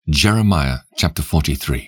Jeremiah chapter 43.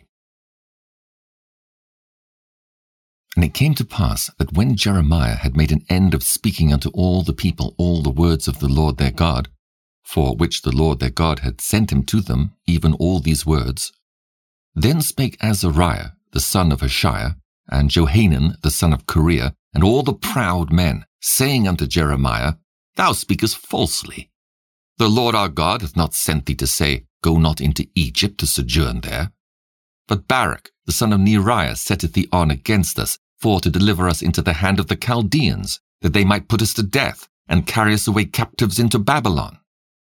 And it came to pass that when Jeremiah had made an end of speaking unto all the people all the words of the Lord their God, for which the Lord their God had sent him to them, even all these words, then spake Azariah the son of Hoshiah, and Johanan the son of Kareah, and all the proud men, saying unto Jeremiah, Thou speakest falsely. The Lord our God hath not sent thee to say, Go not into Egypt to sojourn there. But Baruch the son of Neriah setteth thee on against us, for to deliver us into the hand of the Chaldeans, that they might put us to death, and carry us away captives into Babylon.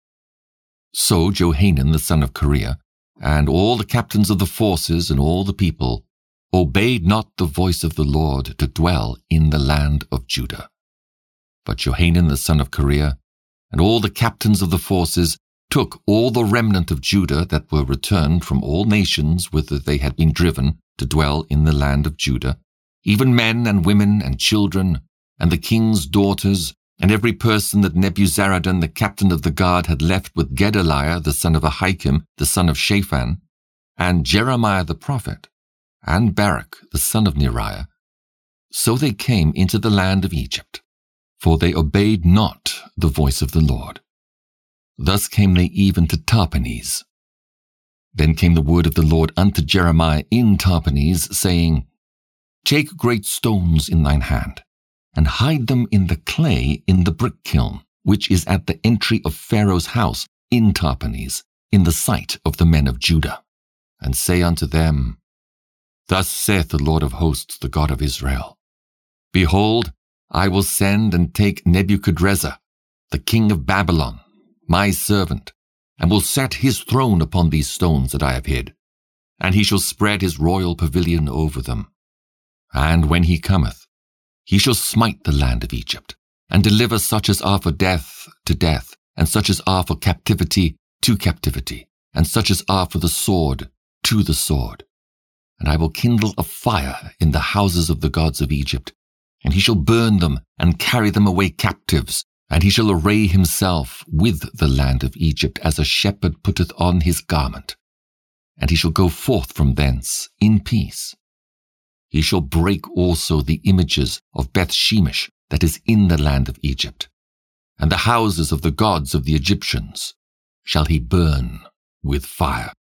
So Johanan the son of Kareah, and all the captains of the forces and all the people, obeyed not the voice of the Lord to dwell in the land of Judah. But Johanan the son of Kareah, and all the captains of the forces, took all the remnant of Judah that were returned from all nations whither they had been driven to dwell in the land of Judah, even men and women and children, and the king's daughters, and every person that Nebuzaradan the captain of the guard had left with Gedaliah the son of Ahikam the son of Shaphan, and Jeremiah the prophet, and Baruch the son of Neriah. So they came into the land of Egypt, for they obeyed not the voice of the Lord. Thus came they even to Tahpanhes. Then came the word of the Lord unto Jeremiah in Tahpanhes, saying, Take great stones in thine hand, and hide them in the clay in the brick kiln, which is at the entry of Pharaoh's house in Tahpanhes, in the sight of the men of Judah. And say unto them, Thus saith the Lord of hosts, the God of Israel, Behold, I will send and take Nebuchadrezzar, the king of Babylon, my servant, and will set his throne upon these stones that I have hid, and he shall spread his royal pavilion over them. And when he cometh, he shall smite the land of Egypt, and deliver such as are for death to death, and such as are for captivity to captivity, and such as are for the sword to the sword. And I will kindle a fire in the houses of the gods of Egypt, and he shall burn them and carry them away captives, and he shall array himself with the land of Egypt as a shepherd putteth on his garment. And he shall go forth from thence in peace. He shall break also the images of Beth-shemesh that is in the land of Egypt, and the houses of the gods of the Egyptians shall he burn with fire.